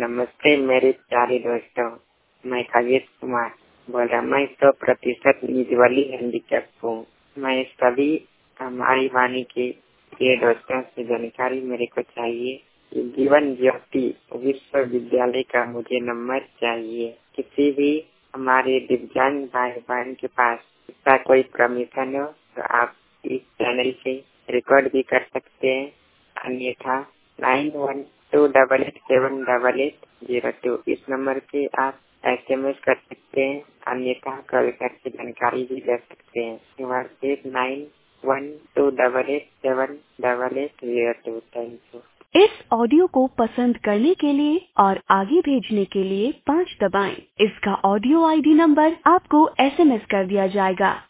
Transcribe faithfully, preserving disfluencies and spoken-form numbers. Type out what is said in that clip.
नमस्ते मेरे प्यारे दोस्तों, मैं खगेश कुमार बोल रहा। मैं सौ प्रतिशत विजुअली हैंडीकैप हूँ। मैं सभी हमारी वाणी के ये दोस्तों से जानकारी मेरे को चाहिए कि जीवन ज्योति विश्वविद्यालय का मुझे नंबर चाहिए। किसी भी हमारे दिव्यांग भाई बहन के पास इसका कोई परमिशन हो तो आप इस चैनल से रिकॉर्ड भी कर सकते हैं, अन्यथा nine one two double eight seven double eight zero two इस नंबर पे आप एस एम एस कर सकते हैं, अन्यथा कॉल करके जानकारी भी ले सकते हैं। WhatsApp nine one two double eight seven double eight zero two. Thank you. इस ऑडियो को पसंद करने के लिए और आगे भेजने के लिए पाँच दबाएं। इसका ऑडियो आईडी नंबर आपको एस एम एस कर दिया जाएगा।